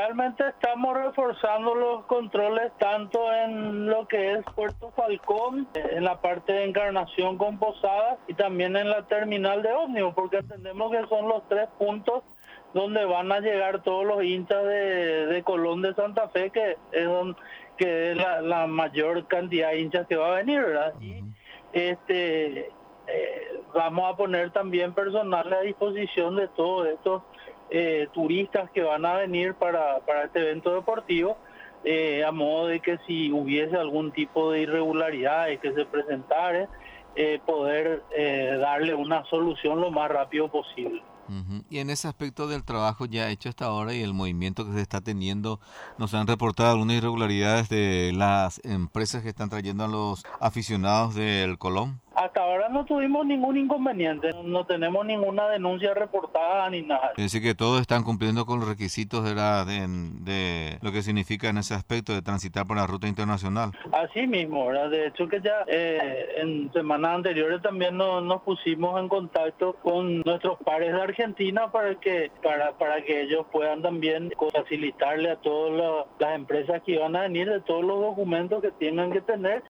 Realmente estamos reforzando los controles tanto en lo que es Puerto Falcón, en la parte de Encarnación con Posadas y también en la terminal de ómnibus, porque entendemos que son los tres puntos donde van a llegar todos los hinchas de Colón de Santa Fe, que es la mayor cantidad de hinchas que va a venir, ¿verdad? Y vamos a poner también personal a disposición de todos estos turistas que van a venir para este evento deportivo, a modo de que si hubiese algún tipo de irregularidades que se presentare, poder darle una solución lo más rápido posible. Ujú. Y en ese aspecto del trabajo ya hecho hasta ahora y el movimiento que se está teniendo, ¿nos han reportado algunas irregularidades de las empresas que están trayendo a los aficionados del Colón? Hasta ahora no tuvimos ningún inconveniente, no tenemos ninguna denuncia reportada ni nada. Es decir, que todos están cumpliendo con los requisitos de lo que significa en ese aspecto de transitar por la ruta internacional. Así mismo, ¿verdad? De hecho que ya en semanas anteriores también nos pusimos en contacto con nuestros pares de Argentina para que ellos puedan también facilitarle a todas las empresas que van a venir de todos los documentos que tengan que tener